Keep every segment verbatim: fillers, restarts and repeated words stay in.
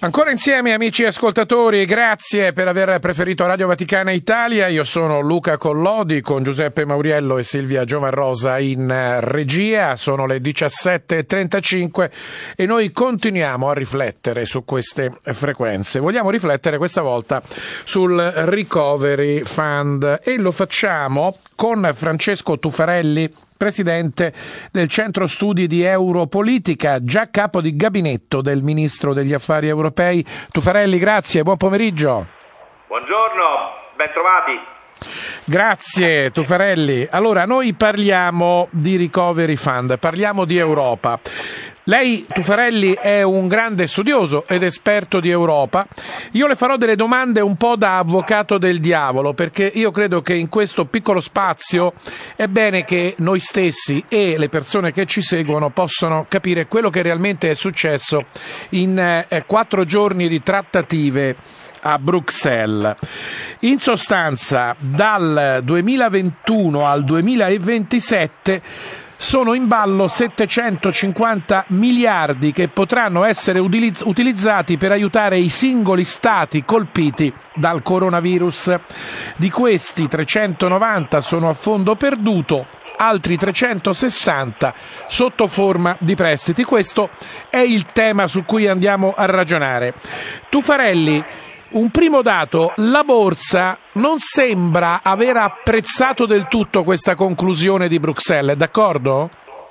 Ancora insieme, amici ascoltatori, grazie per aver preferito Radio Vaticana Italia. Io sono Luca Collodi con Giuseppe Mauriello e Silvia Giovarrosa in regia. Sono le diciassette e trentacinque e noi continuiamo a riflettere su queste frequenze. Vogliamo riflettere questa volta sul Recovery Fund e lo facciamo con Francesco Tuffarelli, presidente del Centro Studi di Europolitica, già capo di gabinetto del Ministro degli Affari Europei. Tuffarelli, grazie, buon pomeriggio. Buongiorno, ben trovati. Grazie Tuffarelli. Allora, noi parliamo di Recovery Fund, parliamo di Europa. Lei, Tuffarelli, è un grande studioso ed esperto di Europa. Io le farò delle domande un po' da avvocato del diavolo, perché io credo che in questo piccolo spazio è bene che noi stessi e le persone che ci seguono possano capire quello che realmente è successo in eh, quattro giorni di trattative a Bruxelles. In sostanza, dal duemilaventuno al duemilaventisette sono in ballo settecentocinquanta miliardi che potranno essere utilizz- utilizzati per aiutare i singoli stati colpiti dal coronavirus. Di questi trecentonovanta sono a fondo perduto, altri trecentosessanta sotto forma di prestiti. Questo è il tema su cui andiamo a ragionare. Tuffarelli, un primo dato: la borsa non sembra aver apprezzato del tutto questa conclusione di Bruxelles, d'accordo?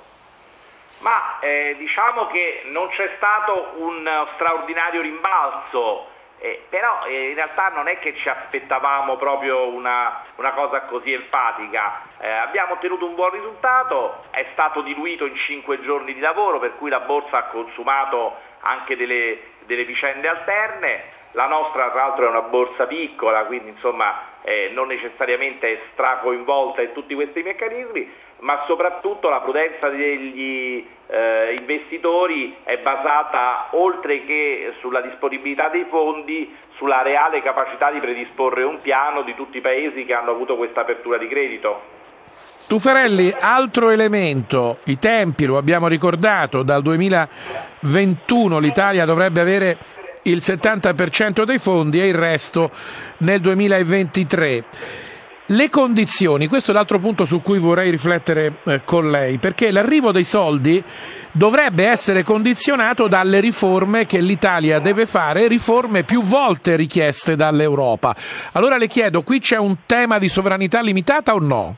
Ma eh, diciamo che non c'è stato un straordinario rimbalzo, eh, però eh, in realtà non è che ci aspettavamo proprio una, una cosa così enfatica. Eh, abbiamo ottenuto un buon risultato, è stato diluito in cinque giorni di lavoro, per cui la borsa ha consumato anche delle, delle vicende alterne. La nostra tra l'altro è una borsa piccola, quindi insomma eh, non necessariamente stracoinvolta in tutti questi meccanismi, ma soprattutto la prudenza degli eh, investitori è basata, oltre che sulla disponibilità dei fondi, sulla reale capacità di predisporre un piano di tutti i paesi che hanno avuto questa apertura di credito. Tuffarelli, altro elemento, i tempi, lo abbiamo ricordato, dal duemilaventuno l'Italia dovrebbe avere il settanta per cento dei fondi e il resto nel duemilaventitré. Le condizioni, questo è l'altro punto su cui vorrei riflettere eh, con lei, perché l'arrivo dei soldi dovrebbe essere condizionato dalle riforme che l'Italia deve fare, riforme più volte richieste dall'Europa. Allora le chiedo, qui c'è un tema di sovranità limitata o no?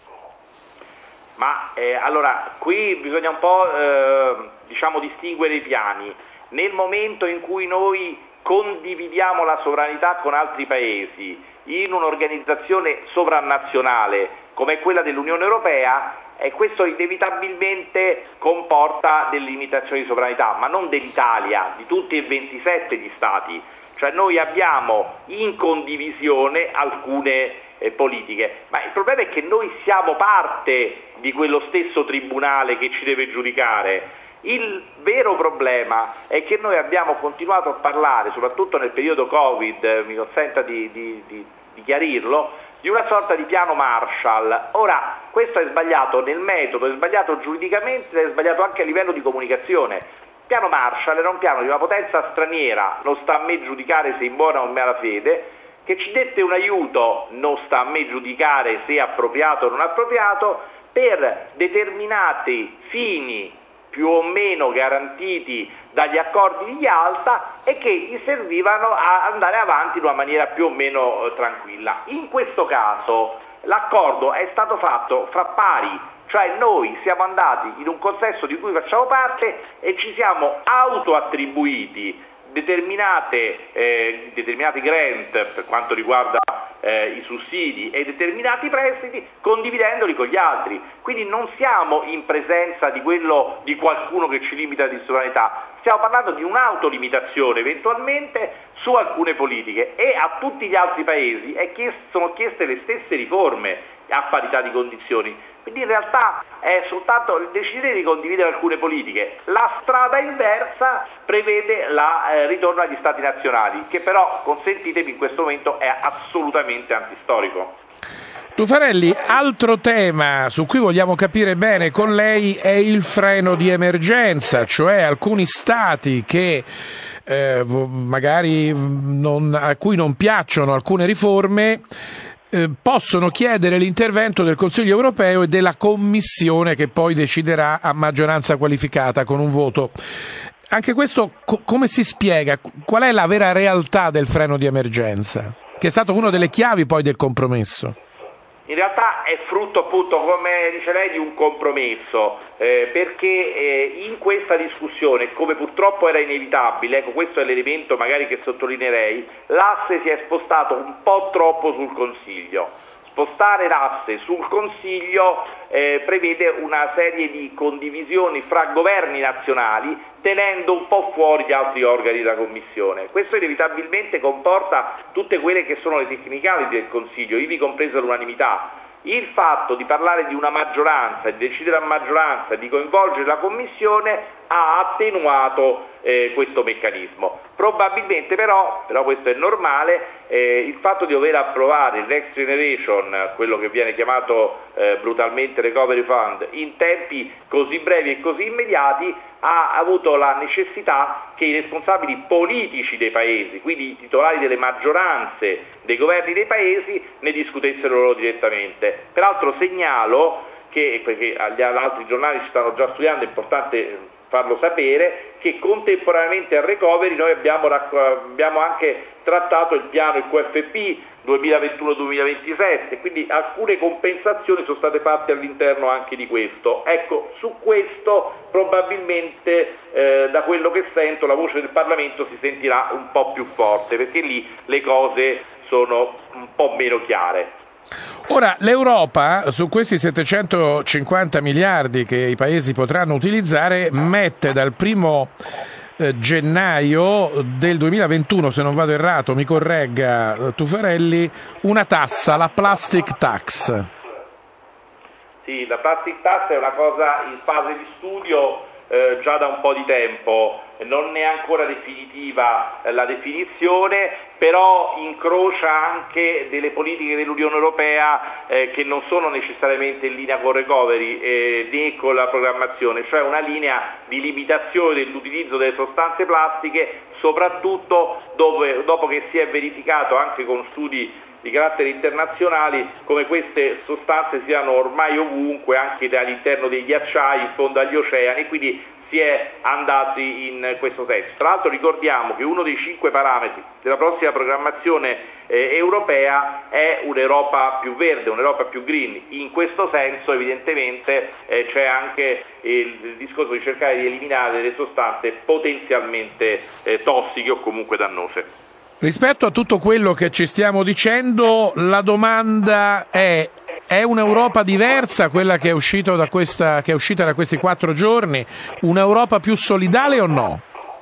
Ma eh, allora, qui bisogna un po' eh, diciamo distinguere i piani. Nel momento in cui noi condividiamo la sovranità con altri paesi in un'organizzazione sovranazionale come quella dell'Unione Europea, e questo inevitabilmente comporta delle limitazioni di sovranità, ma non dell'Italia, di tutti e ventisette gli Stati. Cioè noi abbiamo in condivisione alcune eh, politiche, ma il problema è che noi siamo parte di quello stesso tribunale che ci deve giudicare. Il vero problema è che noi abbiamo continuato a parlare, soprattutto nel periodo Covid, mi consenta di, di, di, di chiarirlo, di una sorta di piano Marshall. Ora, questo è sbagliato nel metodo, è sbagliato giuridicamente, è sbagliato anche a livello di comunicazione. Il piano Marshall era un piano di una potenza straniera, non sta a me giudicare se in buona o in malafede, che ci dette un aiuto, non sta a me giudicare se appropriato o non appropriato, per determinati fini più o meno garantiti dagli accordi di Yalta e che gli servivano a andare avanti in una maniera più o meno eh, tranquilla. In questo caso l'accordo è stato fatto fra pari, cioè noi siamo andati in un consesso di cui facciamo parte e ci siamo autoattribuiti determinate, eh, determinati grant per quanto riguarda eh, i sussidi e determinati prestiti, condividendoli con gli altri. Quindi non siamo in presenza di quello di qualcuno che ci limita di sovranità, stiamo parlando di un'autolimitazione eventualmente su alcune politiche, e a tutti gli altri paesi è chiest- sono chieste le stesse riforme a parità di condizioni. Quindi in realtà è soltanto il decidere di condividere alcune politiche. La strada inversa prevede il eh, ritorno agli stati nazionali, che però, consentitemi, in questo momento è assolutamente antistorico. Tuffarelli, altro tema su cui vogliamo capire bene con lei è il freno di emergenza, cioè alcuni stati che eh, magari non, a cui non piacciono alcune riforme eh, possono chiedere l'intervento del Consiglio europeo e della Commissione che poi deciderà a maggioranza qualificata con un voto. Anche questo co- come si spiega? Qual è la vera realtà del freno di emergenza? Che è stato una delle chiavi poi del compromesso. In realtà è frutto, appunto, come dice lei, di un compromesso, eh, perché eh, in questa discussione, come purtroppo era inevitabile, ecco, questo è l'elemento magari che sottolineerei, l'asse si è spostato un po' troppo sul Consiglio. Spostare l'asse sul Consiglio eh, prevede una serie di condivisioni fra governi nazionali, tenendo un po' fuori gli altri organi della Commissione. Questo inevitabilmente comporta tutte quelle che sono le tecnicalità del Consiglio, ivi compresa l'unanimità. Il fatto di parlare di una maggioranza, di decidere a maggioranza, di coinvolgere la Commissione ha attenuato eh, questo meccanismo. Probabilmente però, però questo è normale, eh, il fatto di dover approvare il Next Generation, quello che viene chiamato eh, brutalmente Recovery Fund, in tempi così brevi e così immediati, ha avuto la necessità che i responsabili politici dei paesi, quindi i titolari delle maggioranze dei governi dei paesi, ne discutessero loro direttamente. Peraltro segnalo che, perché agli altri giornali ci stanno già studiando, è importante farlo sapere, che contemporaneamente al recovery noi abbiamo, abbiamo anche trattato il piano, il Q F P duemilaventuno duemilaventisette, quindi alcune compensazioni sono state fatte all'interno anche di questo. Ecco, su questo probabilmente eh, da quello che sento la voce del Parlamento si sentirà un po' più forte, perché lì le cose sono un po' meno chiare. Ora, l'Europa, su questi settecentocinquanta miliardi che i paesi potranno utilizzare, mette dal primo eh, gennaio del duemilaventuno, se non vado errato, mi corregga Tuffarelli, una tassa, la plastic tax. Sì, la plastic tax è una cosa in fase di studio eh, già da un po' di tempo, non è ancora definitiva eh, la definizione, però incrocia anche delle politiche dell'Unione Europea eh, che non sono necessariamente in linea con recovery eh, né con la programmazione, cioè una linea di limitazione dell'utilizzo delle sostanze plastiche, soprattutto dove, dopo che si è verificato anche con studi di carattere internazionali come queste sostanze siano ormai ovunque, anche all'interno dei ghiacciai, in fondo agli oceani, quindi si è andati in questo senso. Tra l'altro ricordiamo che uno dei cinque parametri della prossima programmazione eh, europea è un'Europa più verde, un'Europa più green. In questo senso evidentemente eh, c'è anche il, il discorso di cercare di eliminare delle sostanze potenzialmente eh, tossiche o comunque dannose. Rispetto a tutto quello che ci stiamo dicendo, la domanda è: è un'Europa diversa quella che è uscita da questa, che è uscita da questi quattro giorni? Un'Europa più solidale o no?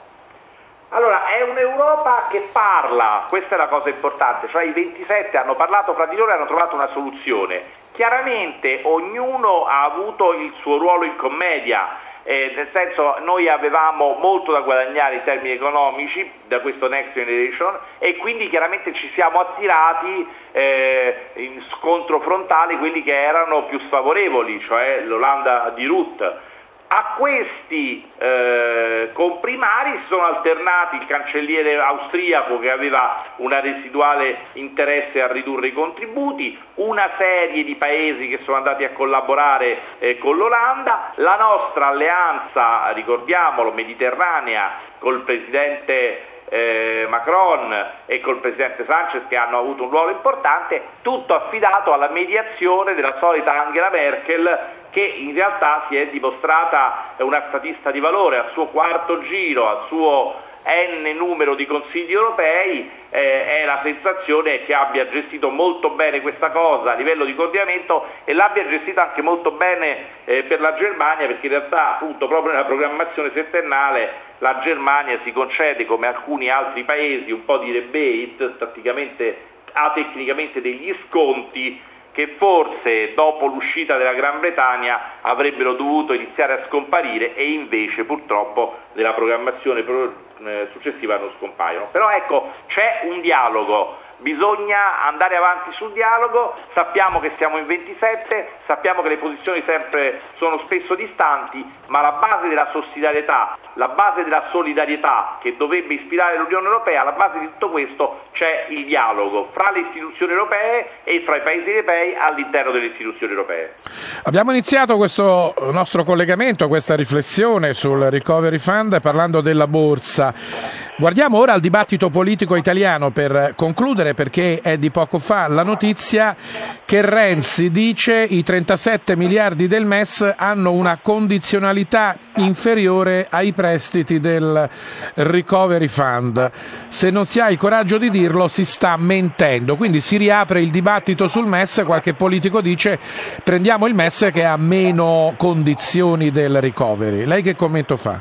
Allora, è un'Europa che parla, questa è la cosa importante, cioè i ventisette hanno parlato fra di loro e hanno trovato una soluzione. Chiaramente ognuno ha avuto il suo ruolo in commedia. Eh, nel senso, noi avevamo molto da guadagnare in termini economici da questo Next Generation e quindi chiaramente ci siamo attirati eh, in scontro frontale quelli che erano più sfavorevoli, cioè l'Olanda di Rutte. A questi eh, comprimari si sono alternati il cancelliere austriaco che aveva un residuale interesse a ridurre i contributi, una serie di paesi che sono andati a collaborare eh, con l'Olanda, la nostra alleanza, ricordiamolo, mediterranea col presidente Eh, Macron e col presidente Sanchez, che hanno avuto un ruolo importante, tutto affidato alla mediazione della solita Angela Merkel, che in realtà si è dimostrata una statista di valore. Al suo quarto giro, al suo n numero di consigli europei, eh, è la sensazione che abbia gestito molto bene questa cosa a livello di coordinamento e l'abbia gestita anche molto bene eh, per la Germania, perché in realtà appunto proprio nella programmazione settennale la Germania si concede, come alcuni altri paesi, un po' di rebate, praticamente atecnicamente degli sconti che forse dopo l'uscita della Gran Bretagna avrebbero dovuto iniziare a scomparire e invece purtroppo nella programmazione successiva non scompaiono. Però ecco, c'è un dialogo bisogna andare avanti sul dialogo, sappiamo che siamo in ventisette, sappiamo che le posizioni sempre sono spesso distanti, ma la base della sussidiarietà, la base della solidarietà che dovrebbe ispirare l'Unione Europea, alla base di tutto questo c'è il dialogo fra le istituzioni europee e fra i paesi europei all'interno delle istituzioni europee. Abbiamo iniziato questo nostro collegamento, questa riflessione sul Recovery Fund parlando della borsa. Guardiamo ora al dibattito politico italiano per concludere, perché è di poco fa la notizia che Renzi dice i trentasette miliardi del M E S hanno una condizionalità inferiore ai prestiti del Recovery Fund. Se non si ha il coraggio di dirlo si sta mentendo, quindi si riapre il dibattito sul M E S, qualche politico dice prendiamo il M E S che ha meno condizioni del Recovery. Lei che commento fa?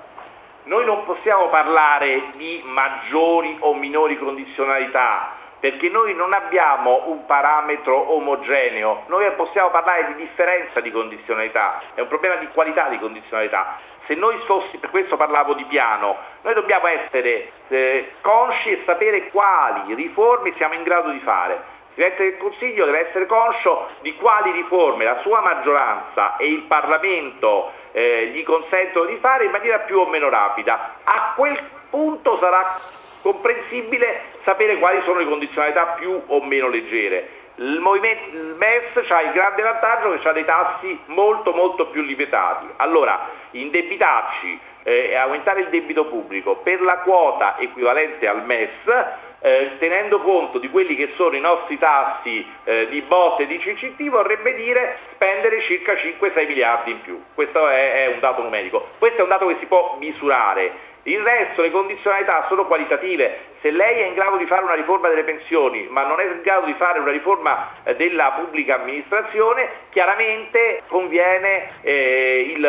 Noi non possiamo parlare di maggiori o minori condizionalità, perché noi non abbiamo un parametro omogeneo, noi possiamo parlare di differenza di condizionalità, è un problema di qualità di condizionalità. Se noi fossi, per questo parlavo di piano, noi dobbiamo essere eh, consci e sapere quali riforme siamo in grado di fare. Il Presidente del Consiglio deve essere conscio di quali riforme la sua maggioranza e il Parlamento eh, gli consentono di fare in maniera più o meno rapida. A quel punto sarà comprensibile sapere quali sono le condizionalità più o meno leggere. Il, movimento, il M E S ha il grande vantaggio che ha dei tassi molto molto più limitati. Allora, indebitarci e eh, aumentare il debito pubblico per la quota equivalente al M E S, Eh, tenendo conto di quelli che sono i nostri tassi eh, di B O T e di C C T, vorrebbe dire spendere circa cinque sei miliardi in più. Questo è, è un dato numerico, questo è un dato che si può misurare. Il resto, le condizionalità sono qualitative. Se lei è in grado di fare una riforma delle pensioni ma non è in grado di fare una riforma eh, della pubblica amministrazione, chiaramente conviene eh, il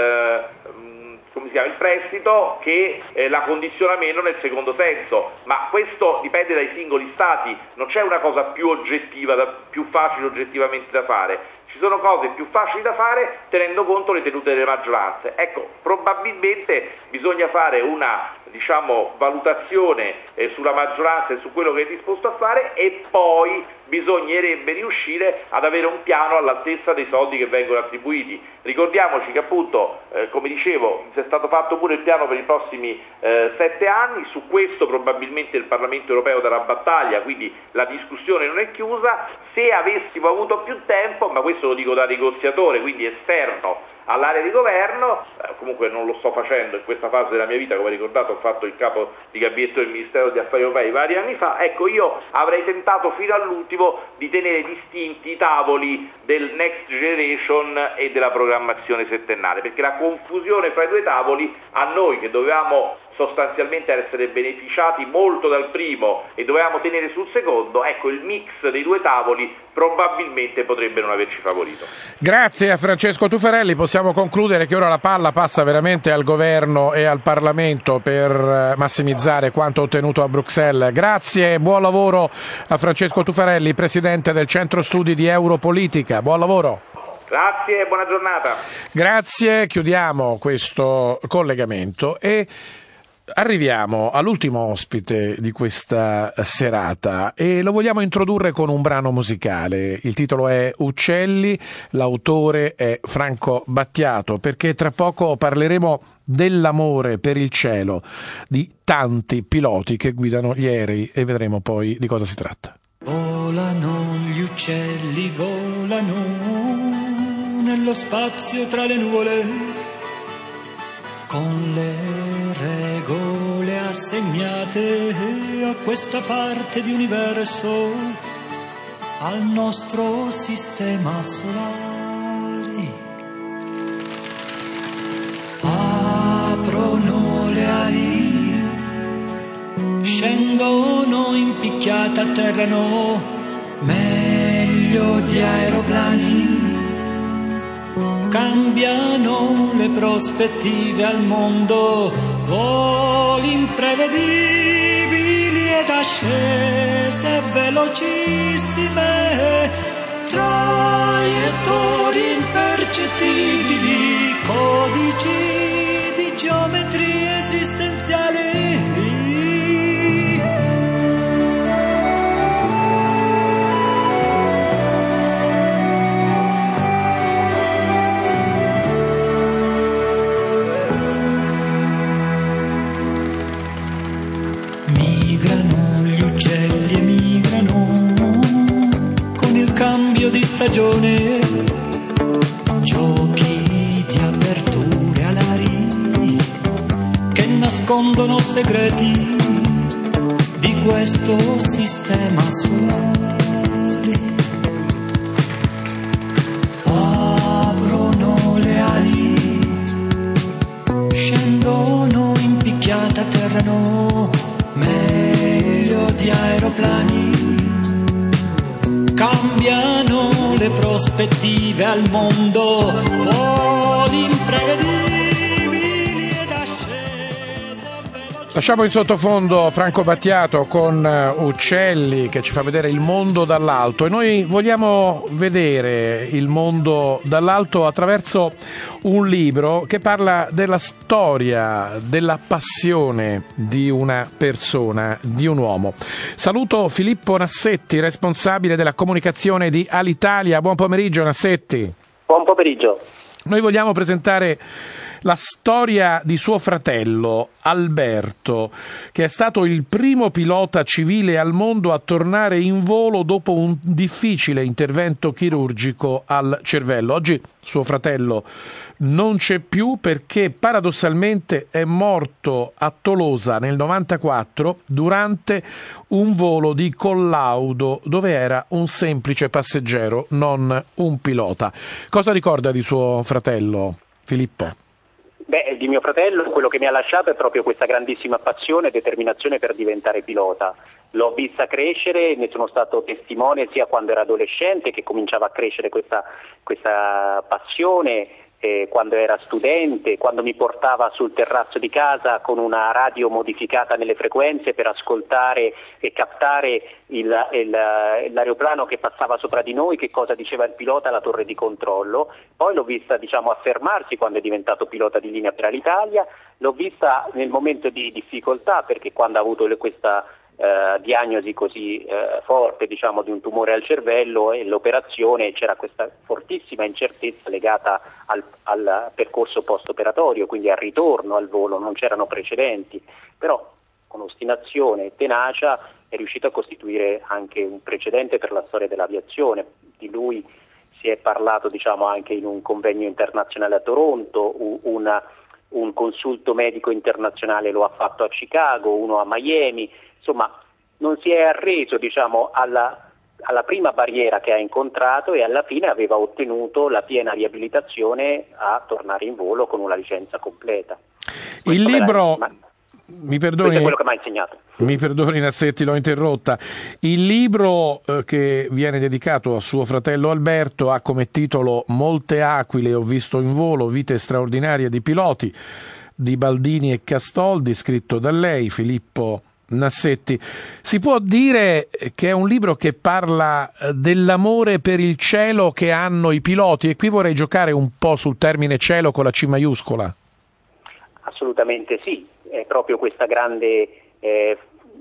eh, come si chiama, il prestito che eh, la condiziona meno nel secondo senso, ma questo dipende dai singoli stati, non c'è una cosa più oggettiva, da, più facile oggettivamente da fare, ci sono cose più facili da fare tenendo conto le tenute delle maggioranze. Ecco, probabilmente bisogna fare una diciamo valutazione eh, sulla maggioranza e su quello che è disposto a fare, e poi bisognerebbe riuscire ad avere un piano all'altezza dei soldi che vengono attribuiti. Ricordiamoci che appunto, eh, come dicevo, è stato fatto pure il piano per i prossimi eh, sette anni, su questo probabilmente il Parlamento europeo darà battaglia, quindi la discussione non è chiusa. Se avessimo avuto più tempo, ma questo lo dico da negoziatore, quindi esterno all'area di governo, eh, comunque non lo sto facendo in questa fase della mia vita, come ricordato ho fatto il capo di gabinetto del Ministero degli Affari Europei vari anni fa, ecco io avrei tentato fino all'ultimo di tenere distinti i tavoli del Next Generation e della programmazione settennale, perché la confusione fra i due tavoli a noi che dovevamo sostanzialmente essere beneficiati molto dal primo e dovevamo tenere sul secondo, ecco il mix dei due tavoli probabilmente potrebbe non averci favorito. Grazie a Francesco Tuffarelli, possiamo concludere che ora la palla passa veramente al governo e al Parlamento per massimizzare quanto ottenuto a Bruxelles. Grazie e buon lavoro a Francesco Tuffarelli, presidente del Centro Studi di Europolitica, buon lavoro. Grazie e buona giornata. Grazie, chiudiamo questo collegamento e arriviamo all'ultimo ospite di questa serata e lo vogliamo introdurre con un brano musicale. Il titolo è Uccelli, l'autore è Franco Battiato, perché tra poco parleremo dell'amore per il cielo di tanti piloti che guidano gli aerei e vedremo poi di cosa si tratta. Volano gli uccelli, volano nello spazio tra le nuvole, con le regole assegnate a questa parte di universo, al nostro sistema solare. Aprono le ali, scendono in picchiata, atterrano meglio di aeroplani. Cambiano le prospettive al mondo, voli imprevedibili ed ascese velocissime, traiettorie impercettibili, codici di geometrie esistenziali. migrano, gli uccelli emigrano con il cambio di stagione, giochi di aperture alari che nascondono segreti di questo sistema solare. Aprono le ali, scendono in picchiata, atterrano meglio di aeroplani, cambiano le prospettive al mondo, voli imprevedibili ed ascese veloci. Lasciamo in sottofondo Franco Battiato con Uccelli, che ci fa vedere il mondo dall'alto, e noi vogliamo vedere il mondo dall'alto attraverso un libro che parla della storia, della passione di una persona, di un uomo. Saluto Filippo Nassetti, responsabile della comunicazione di Alitalia. Buon pomeriggio, Nassetti. Buon pomeriggio. Noi vogliamo presentare la storia di suo fratello Alberto, che è stato il primo pilota civile al mondo a tornare in volo dopo un difficile intervento chirurgico al cervello. Oggi suo fratello non c'è più perché paradossalmente è morto a Tolosa nel novantaquattro durante un volo di collaudo dove era un semplice passeggero, non un pilota. Cosa ricorda di suo fratello, Filippo? Beh, di mio fratello quello che mi ha lasciato è proprio questa grandissima passione e determinazione per diventare pilota. L'ho vista crescere, ne sono stato testimone sia quando era adolescente, che cominciava a crescere questa, questa passione, eh, quando era studente, quando mi portava sul terrazzo di casa con una radio modificata nelle frequenze per ascoltare e captare il, il, l'aeroplano che passava sopra di noi, che cosa diceva il pilota alla torre di controllo. Poi l'ho vista, diciamo, affermarsi quando è diventato pilota di linea per Alitalia, l'ho vista nel momento di difficoltà, perché quando ha avuto le, questa eh, diagnosi così eh, forte, diciamo, di un tumore al cervello e l'operazione, c'era questa fortissima incertezza legata al, al percorso post-operatorio, quindi al ritorno al volo, non c'erano precedenti, però con ostinazione e tenacia è riuscito a costituire anche un precedente per la storia dell'aviazione. Di lui si è parlato, diciamo, anche in un convegno internazionale a Toronto, una, un consulto medico internazionale lo ha fatto a Chicago, uno a Miami, insomma non si è arreso, diciamo, alla, alla prima barriera che ha incontrato e alla fine aveva ottenuto la piena riabilitazione a tornare in volo con una licenza completa. Il Questo libro... Ma... Mi perdoni, Questo è quello che mi ha insegnato. Mi perdoni, Nassetti, l'ho interrotta. Il libro eh, che viene dedicato a suo fratello Alberto ha come titolo Molte aquile ho visto in volo, vite straordinarie di piloti, di Baldini e Castoldi, scritto da lei, Filippo Nassetti. Si può dire che è un libro che parla dell'amore per il cielo che hanno i piloti, e qui vorrei giocare un po' sul termine cielo con la C maiuscola. Assolutamente sì. È proprio questa grande eh,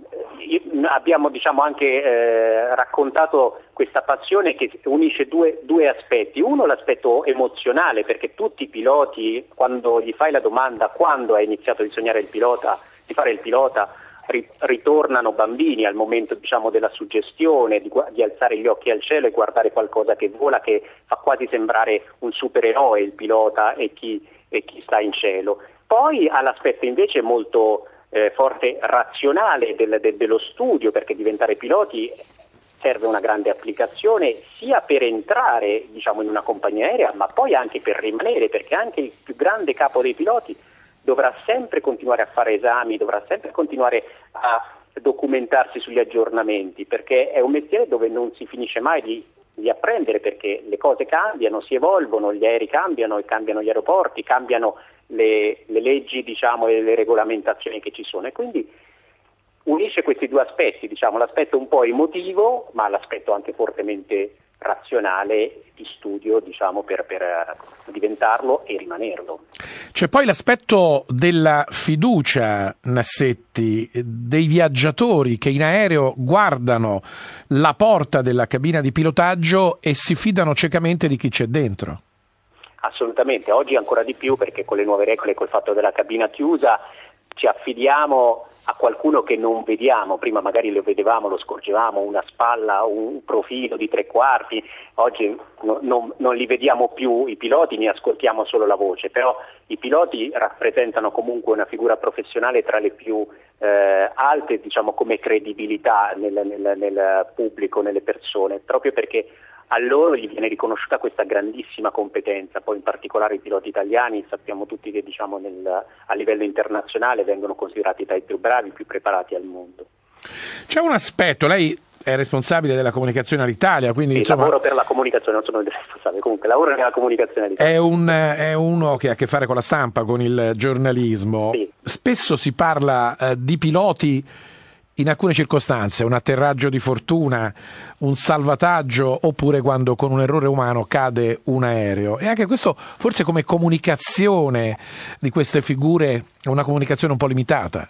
abbiamo, diciamo, anche eh, raccontato questa passione che unisce due, due aspetti. Uno, l'aspetto emozionale, perché tutti i piloti, quando gli fai la domanda quando hai iniziato a sognare il pilota, di fare il pilota, ri, ritornano bambini al momento, diciamo, della suggestione, di, di alzare gli occhi al cielo e guardare qualcosa che vola, che fa quasi sembrare un supereroe il pilota e chi, e chi sta in cielo. Poi ha l'aspetto invece molto eh, forte razionale del, de, dello studio, perché diventare piloti serve una grande applicazione sia per entrare, diciamo, in una compagnia aerea, ma poi anche per rimanere, perché anche il più grande capo dei piloti dovrà sempre continuare a fare esami, dovrà sempre continuare a documentarsi sugli aggiornamenti, perché è un mestiere dove non si finisce mai di, di apprendere, perché le cose cambiano, si evolvono, gli aerei cambiano e cambiano gli aeroporti, cambiano le, le leggi, diciamo, e le regolamentazioni che ci sono, e quindi unisce questi due aspetti, diciamo, l'aspetto un po' emotivo, ma l'aspetto anche fortemente razionale di studio, diciamo, per, per diventarlo e rimanerlo. C'è poi l'aspetto della fiducia, Nassetti, dei viaggiatori che in aereo guardano la porta della cabina di pilotaggio e si fidano ciecamente di chi c'è dentro. Assolutamente, oggi ancora di più, perché con le nuove regole, col fatto della cabina chiusa, ci affidiamo a qualcuno che non vediamo, prima magari lo vedevamo, lo scorgevamo, una spalla, un profilo di tre quarti, oggi no, non, non li vediamo più i piloti, ne ascoltiamo solo la voce, però i piloti rappresentano comunque una figura professionale tra le più eh, alte, diciamo, come credibilità nel, nel, nel pubblico, nelle persone, proprio perché a loro gli viene riconosciuta questa grandissima competenza, poi in particolare i piloti italiani sappiamo tutti che diciamo nel, a livello internazionale vengono considerati tra i più bravi, i più preparati al mondo. C'è un aspetto, lei è responsabile della comunicazione all'Italia, quindi sì, insomma, lavoro per la comunicazione, non sono il responsabile, comunque lavoro nella comunicazione all'Italia. È, un, è uno che ha a che fare con la stampa, con il giornalismo. Sì. Spesso si parla eh, di piloti in alcune circostanze, un atterraggio di fortuna, un salvataggio, oppure quando con un errore umano cade un aereo. E anche questo forse come comunicazione di queste figure è una comunicazione un po' limitata.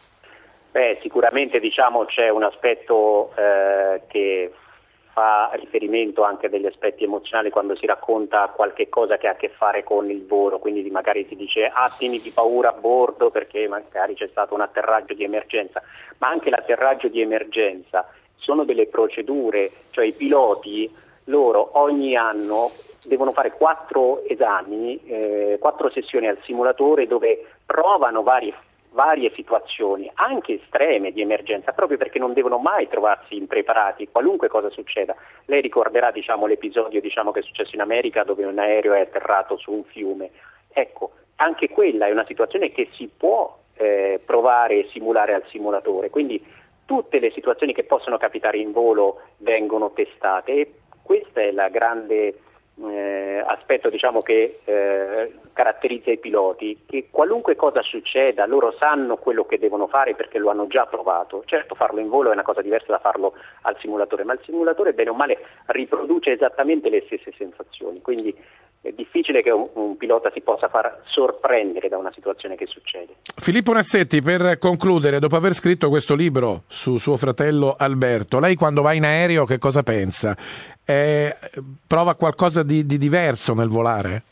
Beh, sicuramente diciamo c'è un aspetto eh, che fa riferimento anche a degli aspetti emozionali quando si racconta qualche cosa che ha a che fare con il volo, quindi magari si dice attimi di paura a bordo perché magari c'è stato un atterraggio di emergenza, ma anche l'atterraggio di emergenza sono delle procedure, cioè i piloti loro ogni anno devono fare quattro esami, eh, quattro sessioni al simulatore dove provano vari varie situazioni, anche estreme di emergenza, proprio perché non devono mai trovarsi impreparati, qualunque cosa succeda. Lei ricorderà diciamo, l'episodio diciamo, che è successo in America dove un aereo è atterrato su un fiume. Ecco, anche quella è una situazione che si può eh, provare e simulare al simulatore, quindi tutte le situazioni che possono capitare in volo vengono testate e questa è la grande Eh, aspetto diciamo che eh, caratterizza i piloti, che qualunque cosa succeda loro sanno quello che devono fare perché lo hanno già provato. Certo, farlo in volo è una cosa diversa da farlo al simulatore, ma il simulatore bene o male riproduce esattamente le stesse sensazioni, quindi è difficile che un, un pilota si possa far sorprendere da una situazione che succede. Filippo Nassetti, per concludere, dopo aver scritto questo libro su suo fratello Alberto, lei quando va in aereo che cosa pensa? Eh, prova qualcosa di, di diverso nel volare?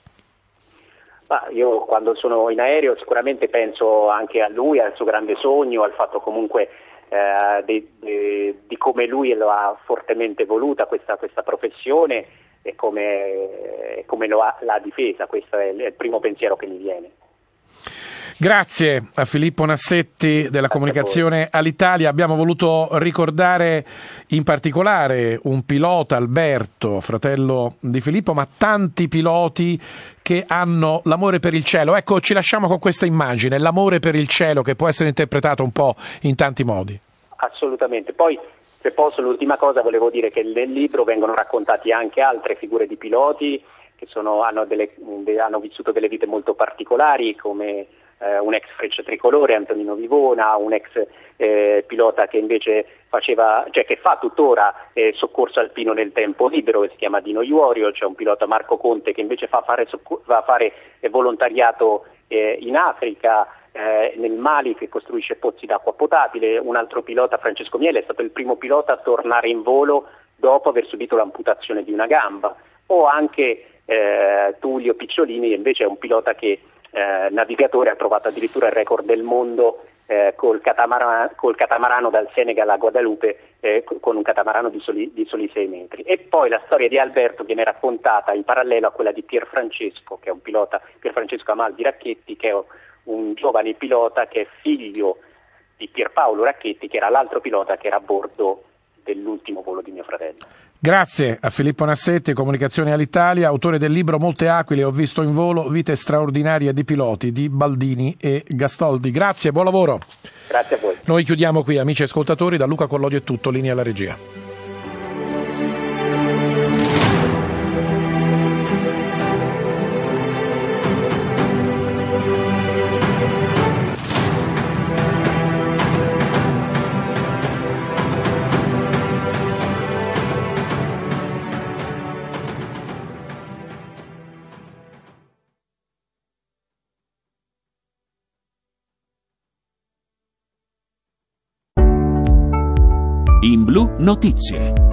Ah, io quando sono in aereo sicuramente penso anche a lui, al suo grande sogno, al fatto comunque eh, di, di, di come lui lo ha fortemente voluta questa, questa professione e come, come lo ha, l'ha difesa. Questo è il, è il primo pensiero che mi viene. Grazie a Filippo Nassetti della Comunicazione all'Italia. Abbiamo voluto ricordare in particolare un pilota, Alberto, fratello di Filippo, ma tanti piloti che hanno l'amore per il cielo. Ecco, ci lasciamo con questa immagine, l'amore per il cielo, che può essere interpretato un po' in tanti modi. Assolutamente. Poi, se posso, l'ultima cosa volevo dire che nel libro vengono raccontati anche altre figure di piloti che sono, hanno, delle, hanno vissuto delle vite molto particolari, come eh, un ex Freccia Tricolore, Antonino Vivona, un ex eh, pilota che invece faceva, cioè che fa tuttora eh, soccorso alpino nel tempo libero, che si chiama Dino Iorio. C'è un pilota, Marco Conte, che invece fa fare, va a fare eh, volontariato eh, in Africa, eh, nel Mali, che costruisce pozzi d'acqua potabile. Un altro pilota, Francesco Miele, è stato il primo pilota a tornare in volo dopo aver subito l'amputazione di una gamba. O anche eh, Tullio Picciolini, invece è un pilota che eh, navigatore, ha trovato addirittura il record del mondo eh, col, catamarano, col catamarano dal Senegal a Guadalupe, eh, con un catamarano di soli, di soli sei metri. E poi la storia di Alberto viene raccontata in parallelo a quella di Pierfrancesco, che è un pilota, Pierfrancesco Amaldi Racchetti, che è un giovane pilota che è figlio di Pierpaolo Racchetti, che era l'altro pilota che era a bordo dell'ultimo volo di mio fratello. Grazie a Filippo Nassetti, Comunicazione all'Italia, autore del libro Molte aquile ho visto in volo, vite straordinarie di piloti di Baldini e Gastoldi. Grazie, buon lavoro. Grazie a voi. Noi chiudiamo qui, amici ascoltatori, da Luca Collodio è tutto, linea alla regia. In Blu Notizie.